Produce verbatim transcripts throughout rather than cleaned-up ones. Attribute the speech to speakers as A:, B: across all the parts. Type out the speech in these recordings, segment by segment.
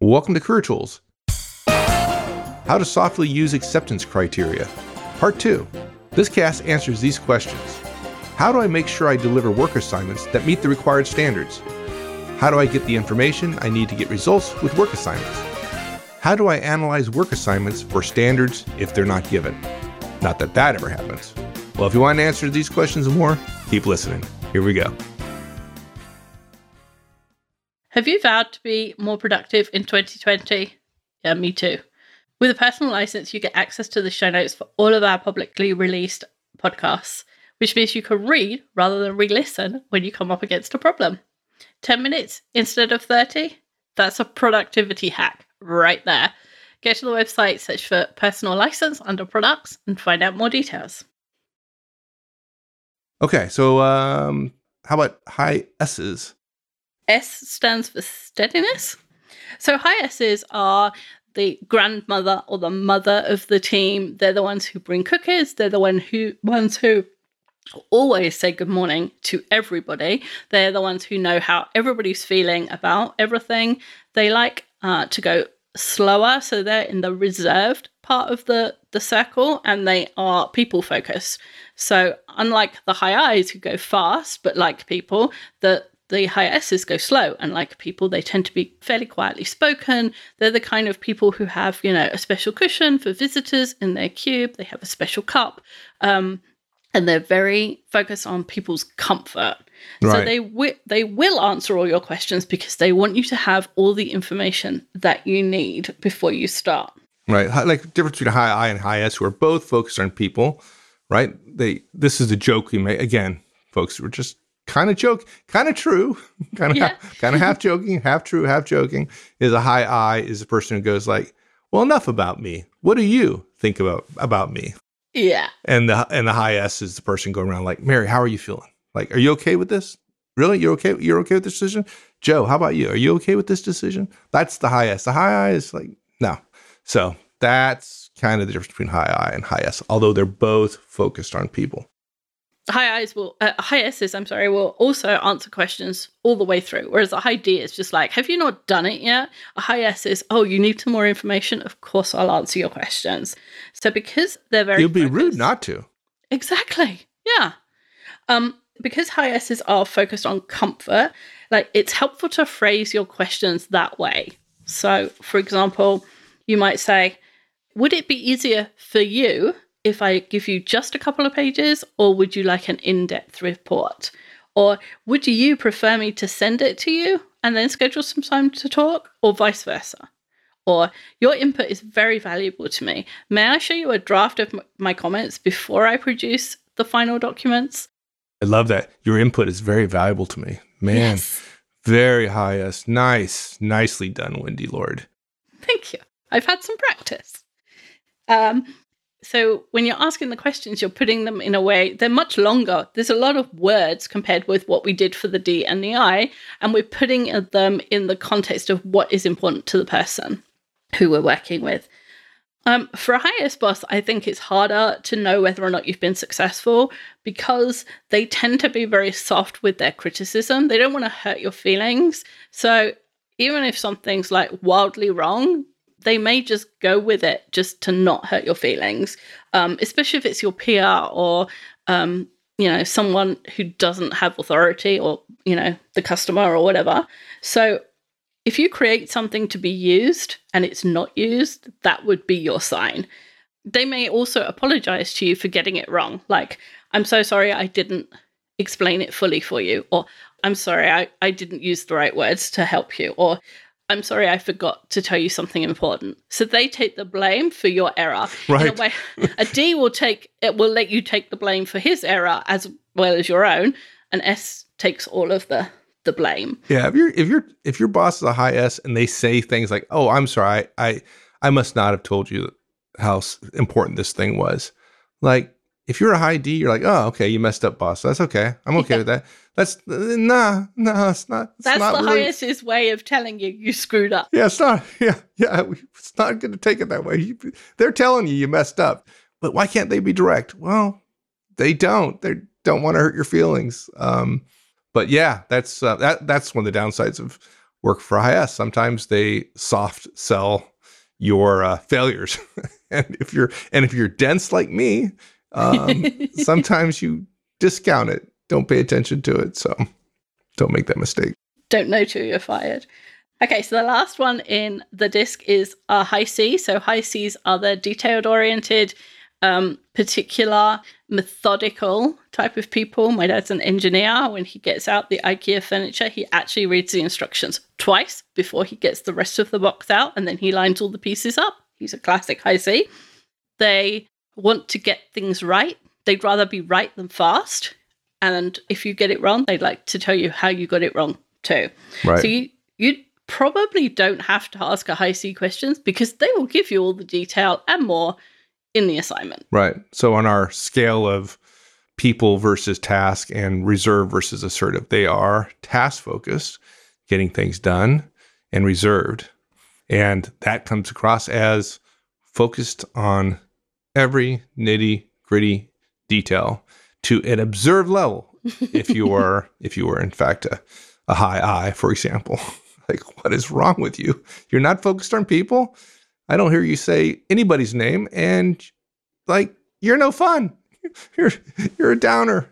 A: Welcome to Career Tools. How to softly use acceptance criteria. Part two. This cast answers these questions. How do I make sure I deliver work assignments that meet the required standards? How do I get the information I need to get results with work assignments? How do I analyze work assignments for standards if they're not given? Not that that ever happens. Well, if you want to answer these questions and more, keep listening. Here we go.
B: Have you vowed to be more productive in twenty twenty? Yeah, me too. With a personal license, you get access to the show notes for all of our publicly released podcasts, which means you can read rather than re-listen when you come up against a problem. ten minutes instead of thirty? That's a productivity hack right there. Go to the website, search for personal license under products, and find out more details.
A: Okay, so um, how about high S's?
B: S stands for steadiness. So high S's are the grandmother or the mother of the team. They're the ones who bring cookies. They're the one who ones who always say good morning to everybody. They're the ones who know how everybody's feeling about everything. They like uh, to go slower, so they're in the reserved part of the, the circle, and they are people focused. So unlike the high I's who go fast but like people, the The high S's go slow, and like people, they tend to be fairly quietly spoken. They're the kind of people who have, you know, a special cushion for visitors in their cube. They have a special cup, um, and they're very focused on people's comfort. Right. So they wi- they will answer all your questions because they want you to have all the information that you need before you start.
A: Right, like the difference between high I and high S, who are both focused on people. Right, they. This is a joke we make again, folks. We're just. Kind of joke, kind of true, kind of, yeah. kind of half joking, half true, half joking. Is a high I is the person who goes like, "Well, enough about me. What do you think about about me?"
B: Yeah.
A: And the and the high S is the person going around like, "Mary, how are you feeling? Like, are you okay with this? Really, you're okay? You're okay with this decision? Joe, how about you? Are you okay with this decision?" That's the high S. The high I is like, no. So that's kind of the difference between high I and high S. Although they're both focused on people.
B: High I's will, uh, high S's, I'm sorry, will also answer questions all the way through. Whereas a high D is just like, have you not done it yet? A high S is, oh, you need some more information? Of course, I'll answer your questions. So because they're very
A: You'd be
B: focused,
A: rude not to.
B: Exactly. Yeah. Um, because high S's are focused on comfort, like it's helpful to phrase your questions that way. So, for example, you might say, would it be easier for you if I give you just a couple of pages, or would you like an in-depth report? Or would you prefer me to send it to you and then schedule some time to talk, or vice versa? Or your input is very valuable to me. May I show you a draft of my comments before I produce the final documents?
A: I love that. Your input is very valuable to me. Man, yes. Very high S. Nice. Nicely done, Wendy Lord.
B: Thank you. I've had some practice. Um, So when you're asking the questions, you're putting them in a way, they're much longer. There's a lot of words compared with what we did for the D and the I, and we're putting them in the context of what is important to the person who we're working with. Um, for a high S boss, I think it's harder to know whether or not you've been successful because they tend to be very soft with their criticism. They don't want to hurt your feelings. So even if something's like wildly wrong, they may just go with it just to not hurt your feelings, um, especially if it's your P R or, um, you know, someone who doesn't have authority or, you know, the customer or whatever. So if you create something to be used and it's not used, that would be your sign. They may also apologize to you for getting it wrong. Like, I'm so sorry I didn't explain it fully for you. Or I'm sorry I, I didn't use the right words to help you. Or I'm sorry, I forgot to tell you something important. So they take the blame for your error.
A: Right.
B: In a way, a D will take it will let you take the blame for his error as well as your own. An S takes all of the the blame.
A: Yeah, if you're if you're if your boss is a high S and they say things like, "Oh, I'm sorry, I I, I must not have told you how important this thing was." Like, if you're a high D, you're like, "Oh, okay, you messed up, boss. That's okay. I'm okay yeah. with that." That's nah, nah, it's not. It's
B: That's
A: not
B: the
A: really,
B: highest's way of telling you you screwed up.
A: Yeah, it's not. Yeah, yeah, it's not going to take it that way. You, they're telling you you messed up, but why can't they be direct? Well, they don't. They don't want to hurt your feelings. Um, but yeah, that's uh, that. That's one of the downsides of work for I S, sometimes they soft sell your uh, failures. and if you're and if you're dense like me, um, sometimes you discount it. Don't pay attention to it. So don't make that mistake.
B: Don't know till you're fired. Okay, so the last one in the disc is a high C. So high Cs are the detailed-oriented, um, particular, methodical type of people. My dad's an engineer. When he gets out the IKEA furniture, he actually reads the instructions twice before he gets the rest of the box out, and then he lines all the pieces up. He's a classic high C. They want to get things right. They'd rather be right than fast. And if you get it wrong, they'd like to tell you how you got it wrong too.
A: Right.
B: So you, you probably don't have to ask a high C questions because they will give you all the detail and more in the assignment.
A: Right. So on our scale of people versus task and reserve versus assertive, they are task focused, getting things done, and reserved. And that comes across as focused on every nitty gritty detail to an observed level. If you are, if you are in fact a, a high I, for example, like what is wrong with you? You're not focused on people. I don't hear you say anybody's name, and like you're no fun. You're you're a downer.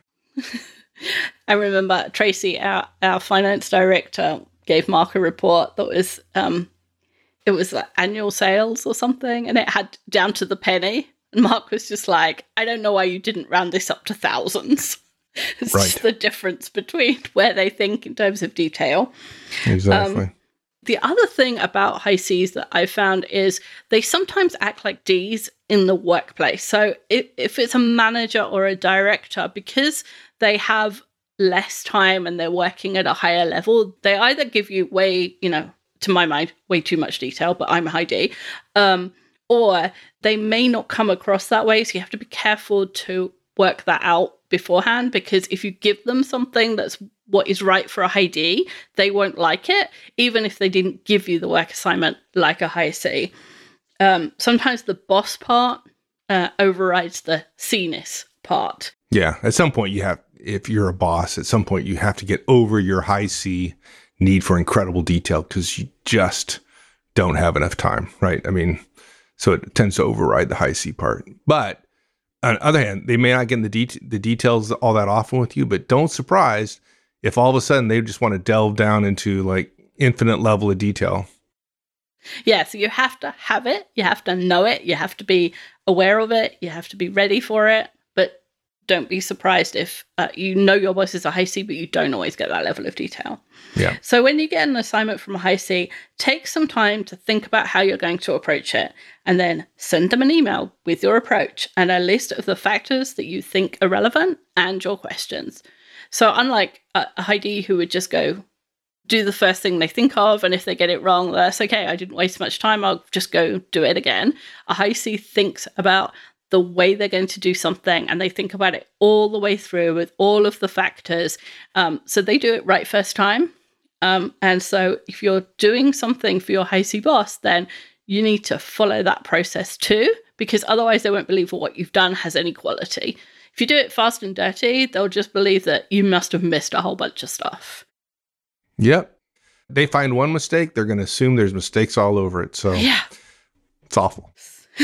B: I remember Tracy, our our finance director, gave Mark a report that was um, it was like annual sales or something, and it had down to the penny. And Mark was just like, I don't know why you didn't round this up to thousands. It's
A: right.
B: just the difference between where they think in terms of detail.
A: Exactly.
B: Um, the other thing about high Cs that I found is they sometimes act like Ds in the workplace. So if, if it's a manager or a director, because they have less time and they're working at a higher level, they either give you way, you know, to my mind, way too much detail, but I'm a high D, um, or they may not come across that way. So you have to be careful to work that out beforehand, because if you give them something that's what is right for a high D, they won't like it, even if they didn't give you the work assignment like a high C. Um, sometimes the boss part uh, overrides the C-ness part.
A: Yeah, at some point you have, if you're a boss, at some point you have to get over your high C need for incredible detail because you just don't have enough time, right? I mean, so it tends to override the high C part. But on the other hand, they may not get in the, de- the details all that often with you, but don't surprise if all of a sudden they just want to delve down into like infinite level of detail.
B: Yeah, so you have to have it, you have to know it, you have to be aware of it, you have to be ready for it, but don't be surprised if uh, you know your boss is a high C, but you don't always get that level of detail.
A: Yeah.
B: So when you get an assignment from a high C, take some time to think about how you're going to approach it, and then send them an email with your approach and a list of the factors that you think are relevant and your questions. So unlike a, a high D who would just go do the first thing they think of, and if they get it wrong, that's okay, I didn't waste much time, I'll just go do it again. A high C thinks about the way they're going to do something, and they think about it all the way through with all of the factors. Um, so they do it right first time. Um, and so if you're doing something for your high C boss, then you need to follow that process too, because otherwise they won't believe what you've done has any quality. If you do it fast and dirty, they'll just believe that you must have missed a whole bunch of stuff.
A: Yep. They find one mistake, they're going to assume there's mistakes all over it. So
B: yeah,
A: it's awful.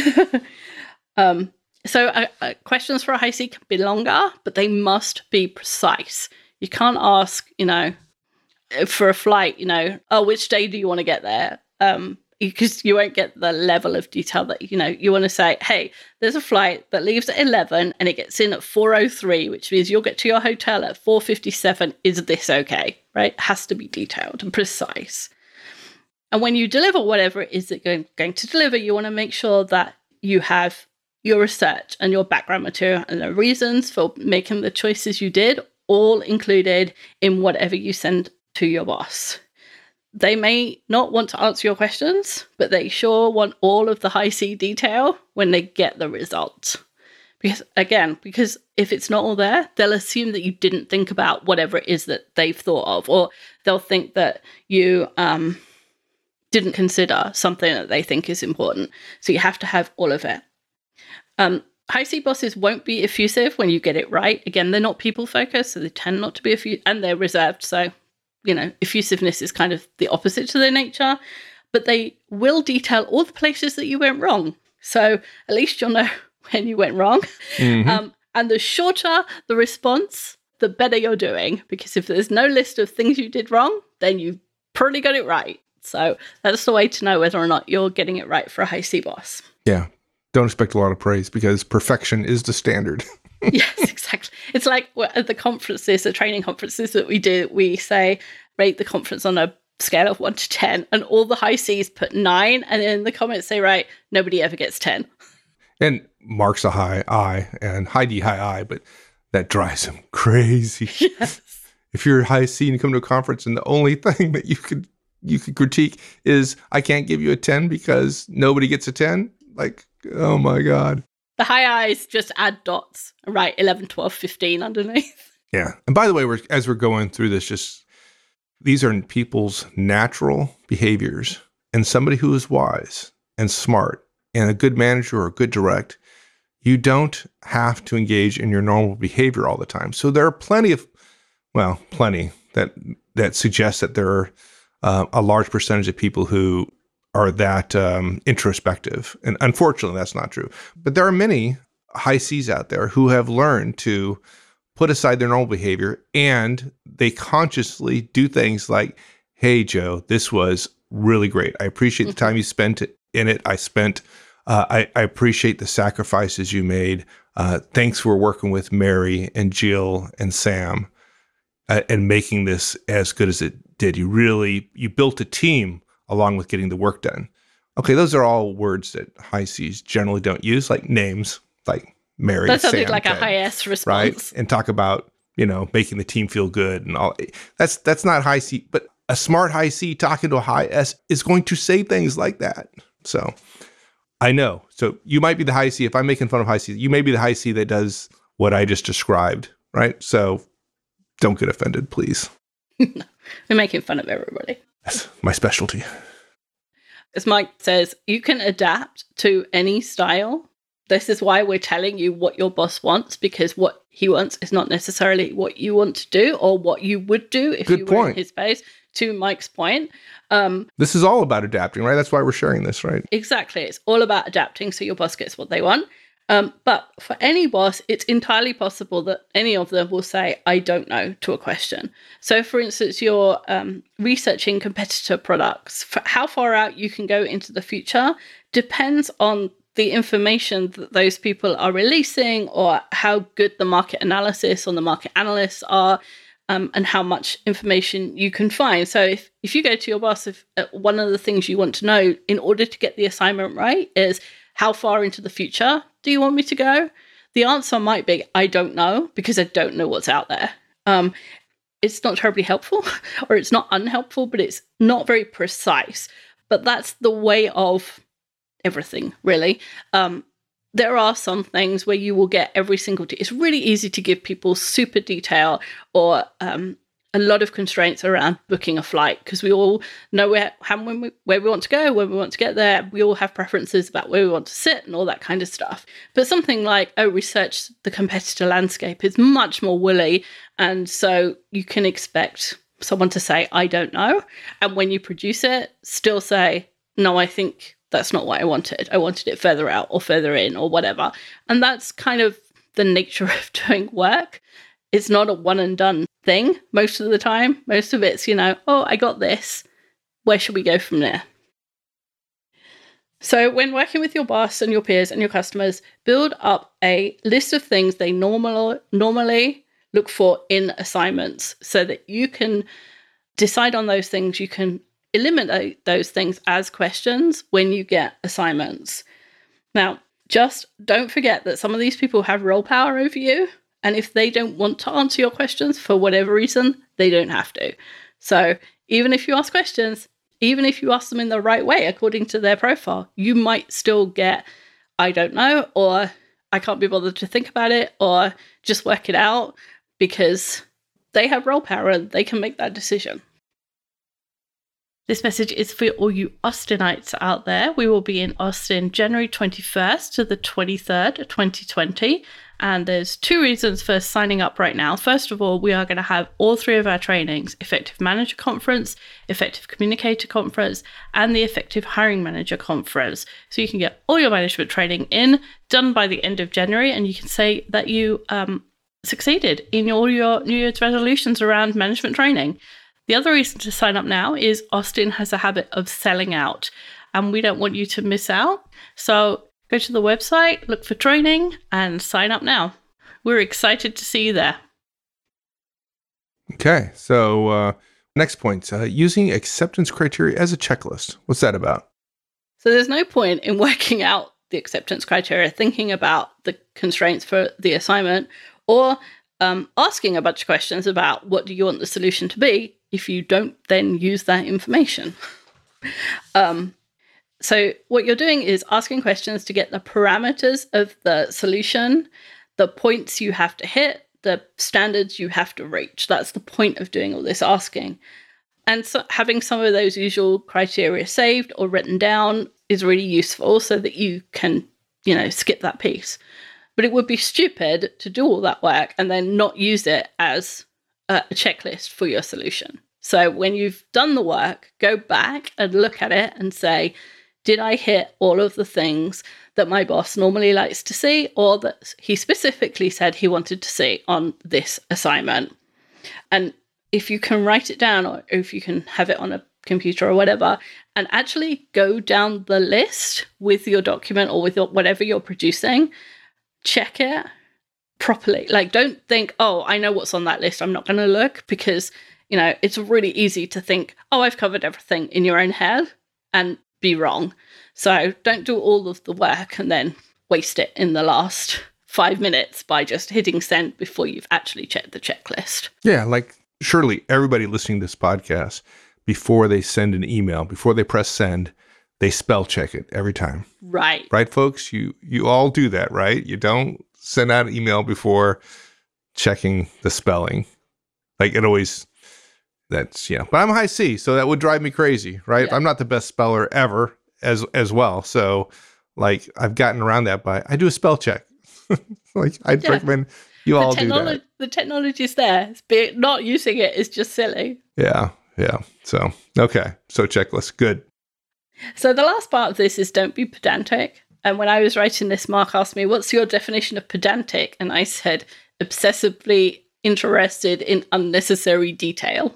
B: um, so uh, uh, questions for a high C can be longer, but they must be precise. You can't ask, you know, for a flight, you know, oh, which day do you want to get there? Um, because you won't get the level of detail that, you know, you want to say, hey, there's a flight that leaves at eleven and it gets in at four oh three, which means you'll get to your hotel at four fifty-seven. Is this okay? Right? It has to be detailed and precise. And when you deliver whatever it is that you're going to deliver, you want to make sure that you have your research and your background material and the reasons for making the choices you did all included in whatever you send to your boss. They may not want to answer your questions, but they sure want all of the high C detail when they get the result. Because again, because if it's not all there, they'll assume that you didn't think about whatever it is that they've thought of, or they'll think that you um, didn't consider something that they think is important. So you have to have all of it. Um, high C bosses won't be effusive when you get it right. Again, they're not people focused, so they tend not to be effusive, and they're reserved. So you know, effusiveness is kind of the opposite to their nature, but they will detail all the places that you went wrong. So at least you'll know when you went wrong. Mm-hmm. Um, and the shorter the response, the better you're doing. Because if there's no list of things you did wrong, then you've probably got it right. So that's the way to know whether or not you're getting it right for a high C boss.
A: Yeah. Don't expect a lot of praise because perfection is the standard.
B: Yes, exactly. It's like at the conferences, the training conferences that we do, we say, rate the conference on a scale of one to ten, and all the high C's put nine, and then the comments say, right, nobody ever gets ten.
A: And Mark's a high I, and Heidi high I, but that drives him crazy.
B: Yes.
A: If you're high C and you come to a conference and the only thing that you could you could critique is, I can't give you a ten because nobody gets a ten, like, oh my God.
B: The high I's just add dots, right? eleven, twelve, fifteen underneath.
A: Yeah. And by the way, we're, as we're going through this, just these are people's natural behaviors. And somebody who is wise and smart and a good manager or a good direct, you don't have to engage in your normal behavior all the time. So there are plenty of, well, plenty that that suggest that there are uh, a large percentage of people who are that um, introspective. And unfortunately, that's not true. But there are many high C's out there who have learned to put aside their normal behavior, and they consciously do things like, hey, Joe, this was really great. I appreciate the time you spent in it. I spent, uh, I, I appreciate the sacrifices you made. Uh, thanks for working with Mary and Jill and Sam uh, and making this as good as it did. You really, you built a team along with getting the work done. Okay, those are all words that high C's generally don't use, like names, like Mary,
B: That sounded
A: Sam,
B: like
A: Ted,
B: a high S response.
A: right? And talk about, you know, making the team feel good and all. That's that's not high C, but a smart high C talking to a high S is going to say things like that. So I know. So you might be the high C. If I'm making fun of high C, you may be the high C that does what I just described, right? So don't get offended, please.
B: No, we're making fun of everybody.
A: That's my specialty.
B: As Mike says, you can adapt to any style. This is why we're telling you what your boss wants, because what he wants is not necessarily what you want to do or what you would do if
A: Good
B: you
A: point.
B: were in his space, to Mike's point. Um,
A: this is all about adapting, right? That's why we're sharing this, right?
B: Exactly. It's all about adapting so your boss gets what they want. Um, but for any boss, it's entirely possible that any of them will say, I don't know, to a question. So, for instance, you're um, researching competitor products. For how far out you can go into the future depends on the information that those people are releasing, or how good the market analysis or the market analysts are, um, and how much information you can find. So if, if you go to your boss, if uh, one of the things you want to know in order to get the assignment right is, how far into the future do you want me to go? The answer might be, I don't know, because I don't know what's out there. Um, it's not terribly helpful, or it's not unhelpful, but it's not very precise. But that's the way of everything, really. Um, there are some things where you will get every single day. It's really easy to give people super detail or um, a lot of constraints around booking a flight, because we all know where how, when we, where we want to go, when we want to get there. We all have preferences about where we want to sit and all that kind of stuff. But something like, oh, research the competitor landscape is much more woolly. And so you can expect someone to say, I don't know. And when you produce it, still say, no, I think that's not what I wanted. I wanted it further out or further in or whatever. And that's kind of the nature of doing work. It's not a one and done thing most of the time. Most of it's, you know, oh, I got this. Where should we go from there? So when working with your boss and your peers and your customers, build up a list of things they normal, normally look for in assignments so that you can decide on those things. You can eliminate those things as questions when you get assignments. Now, just don't forget that some of these people have role power over you. And if they don't want to answer your questions for whatever reason, they don't have to. So even if you ask questions, even if you ask them in the right way, according to their profile, you might still get, I don't know, or I can't be bothered to think about it, or just work it out, because they have role power and they can make that decision. This message is for all you Austinites out there. We will be in Austin January twenty-first to the twenty-third, twenty twenty. And there's two reasons for signing up right now. First of all, we are going to have all three of our trainings, Effective Manager Conference, Effective Communicator Conference, and the Effective Hiring Manager Conference. So you can get all your management training in, done by the end of January, and you can say that you um, succeeded in all your New Year's resolutions around management training. The other reason to sign up now is Austin has a habit of selling out, and we don't want you to miss out. So go to the website, look for training, and sign up now. We're excited to see you there.
A: Okay, so uh, next point, uh, using acceptance criteria as a checklist. What's that about?
B: So there's no point in working out the acceptance criteria, thinking about the constraints for the assignment, or um, asking a bunch of questions about what do you want the solution to be if you don't then use that information. um, So what you're doing is asking questions to get the parameters of the solution, the points you have to hit, the standards you have to reach. That's the point of doing all this asking. And so having some of those usual criteria saved or written down is really useful so that you can, you know, skip that piece. But it would be stupid to do all that work and then not use it as a checklist for your solution. So when you've done the work, go back and look at it and say, did I hit all of the things that my boss normally likes to see or that he specifically said he wanted to see on this assignment? And if you can write it down or if you can have it on a computer or whatever, and actually go down the list with your document or with your, whatever you're producing, check it properly. Like, don't think, oh, I know what's on that list, I'm not going to look, because, you know, it's really easy to think, oh, I've covered everything in your own head and be wrong. So don't do all of the work and then waste it in the last five minutes by just hitting send before you've actually checked the checklist.
A: Yeah, like surely everybody listening to this podcast, before they send an email, before they press send, they spell check it every time.
B: Right.
A: Right, folks? You you all do that, right? You don't send out an email before checking the spelling. Like it always... That's, yeah. But I'm high C, so that would drive me crazy, right? Yeah. I'm not the best speller ever as as well. So, like, I've gotten around that by, I do a spell check. Like, I'd yeah. recommend you the all technolo- do that.
B: The technology's there. But not using it is just silly.
A: Yeah, yeah. So, okay. So, checklist. Good.
B: So, the last part of this is don't be pedantic. And when I was writing this, Mark asked me, what's your definition of pedantic? And I said, obsessively interested in unnecessary detail.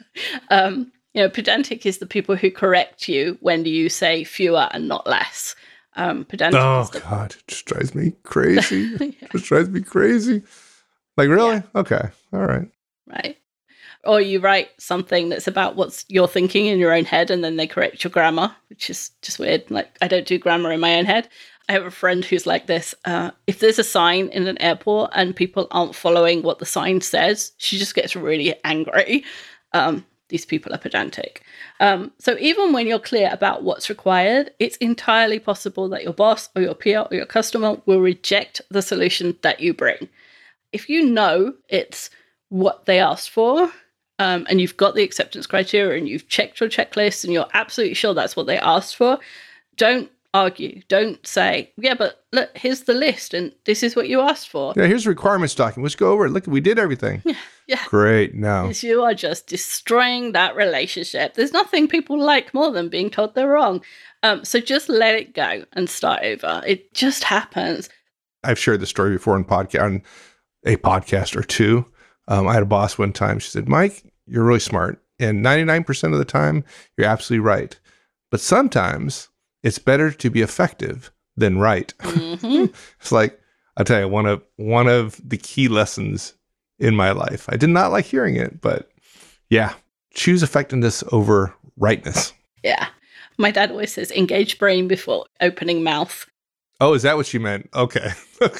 B: um, you know, pedantic is the people who correct you when you say fewer and not less. Um, pedantic.
A: Oh
B: is the-
A: God, it just drives me crazy. yeah. It just drives me crazy. Like, really? Yeah. Okay, all right.
B: Right. Or you write something that's about what's you're thinking in your own head, and then they correct your grammar, which is just weird. Like, I don't do grammar in my own head. I have a friend who's like this. Uh, if there's a sign in an airport and people aren't following what the sign says, she just gets really angry. Um, these people are pedantic. Um, so even when you're clear about what's required, it's entirely possible that your boss or your peer or your customer will reject the solution that you bring. If you know it's what they asked for, um, and you've got the acceptance criteria and you've checked your checklist and you're absolutely sure that's what they asked for, don't argue. Don't say, yeah, but look, here's the list and this is what you asked for.
A: Yeah, here's the requirements document. Let's go over it. Look, we did everything.
B: Yeah. yeah.
A: Great. No.
B: Because you are just destroying that relationship. There's nothing people like more than being told they're wrong. Um, so just let it go and start over. It just happens.
A: I've shared this story before in podcast, on a podcast or two. Um, I had a boss one time. She said, Mike, you're really smart. And ninety-nine percent of the time, you're absolutely right. But sometimes it's better to be effective than right. Mm-hmm. It's like, I'll tell you, one of one of the key lessons in my life. I did not like hearing it, but yeah, choose effectiveness over rightness.
B: Yeah. My dad always says, engage brain before opening mouth.
A: Oh, is that what you meant? Okay.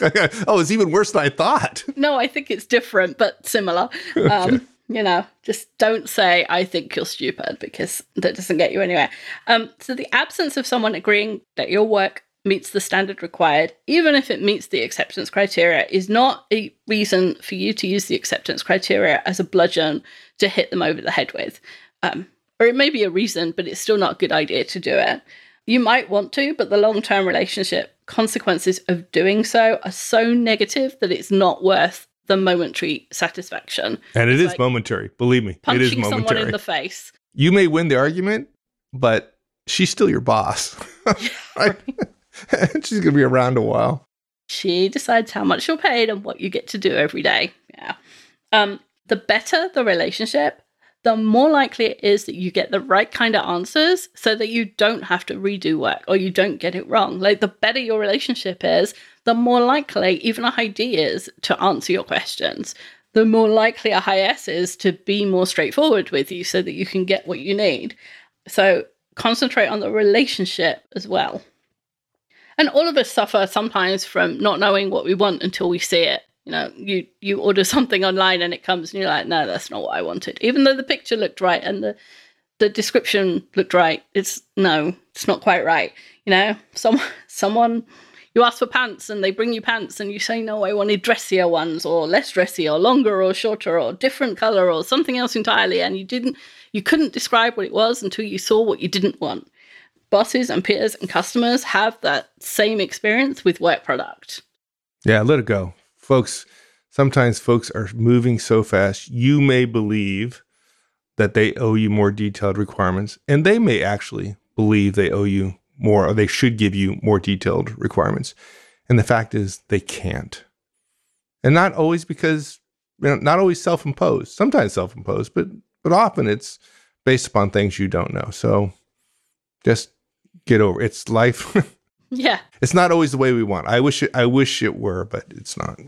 A: Oh, it's even worse than I thought.
B: No, I think it's different, but similar. Okay. Um, you know, just don't say, I think you're stupid, because that doesn't get you anywhere. Um, so the absence of someone agreeing that your work meets the standard required, even if it meets the acceptance criteria, is not a reason for you to use the acceptance criteria as a bludgeon to hit them over the head with. Um, Or it may be a reason, but it's still not a good idea to do it. You might want to, but the long-term relationship consequences of doing so are so negative that it's not worth the momentary satisfaction.
A: And it
B: it's
A: is
B: like
A: momentary. Believe me, it is
B: punching
A: momentary.
B: someone in the face.
A: You may win the argument, but she's still your boss. Right? She's going to be around a while.
B: She decides how much you're paid and what you get to do every day. Yeah. Um, the better the relationship, the more likely it is that you get the right kind of answers so that you don't have to redo work or you don't get it wrong. Like, the better your relationship is, the more likely even a high D is to answer your questions. The more likely a high S is to be more straightforward with you so that you can get what you need. So concentrate on the relationship as well. And all of us suffer sometimes from not knowing what we want until we see it. You know, you, you order something online and it comes and you're like, no, that's not what I wanted. Even though the picture looked right and the, the description looked right, it's no, it's not quite right. You know, some, someone, you ask for pants and they bring you pants and you say, no, I wanted dressier ones or less dressy or longer or shorter or different color or something else entirely. And you didn't, you couldn't describe what it was until you saw what you didn't want. Bosses and peers and customers have that same experience with work product.
A: Yeah, let it go. Folks, sometimes folks are moving so fast, you may believe that they owe you more detailed requirements, and they may actually believe they owe you more, or they should give you more detailed requirements. And the fact is, they can't. And not always because, you know, not always self-imposed, sometimes self-imposed, but but often it's based upon things you don't know. So just get over it. It's life.
B: Yeah.
A: It's not always the way we want. I wish it, I wish it were, but it's not.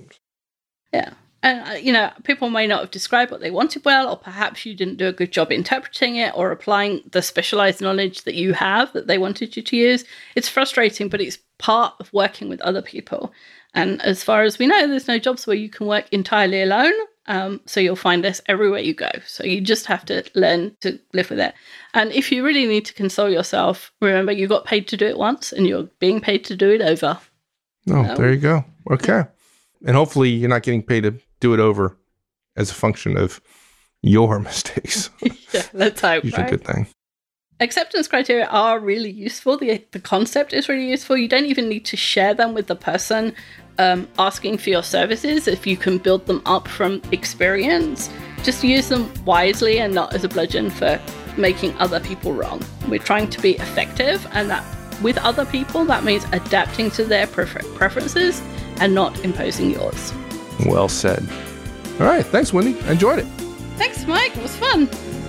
B: Yeah. And, uh, you know, people may not have described what they wanted well, or perhaps you didn't do a good job interpreting it or applying the specialized knowledge that you have that they wanted you to use. It's frustrating, but it's part of working with other people. And as far as we know, there's no jobs where you can work entirely alone. Um, so you'll find this everywhere you go. So you just have to learn to live with it. And if you really need to console yourself, remember you got paid to do it once and you're being paid to do it over.
A: Oh,
B: so,
A: there you go. Okay. And hopefully you're not getting paid to do it over as a function of your mistakes.
B: Yeah, let's hope.
A: Usually
B: right?
A: a good thing.
B: Acceptance criteria are really useful. The, the concept is really useful. You don't even need to share them with the person um, asking for your services if you can build them up from experience. Just use them wisely and not as a bludgeon for making other people wrong. We're trying to be effective, and that with other people, that means adapting to their prefer- preferences and not imposing yours.
A: Well said. All right. Thanks, Wendy. I enjoyed it.
B: Thanks, Mike. It was fun.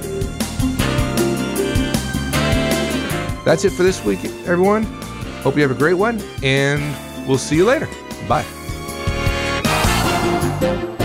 A: That's it for this week, everyone. Hope you have a great one, and we'll see you later. Bye.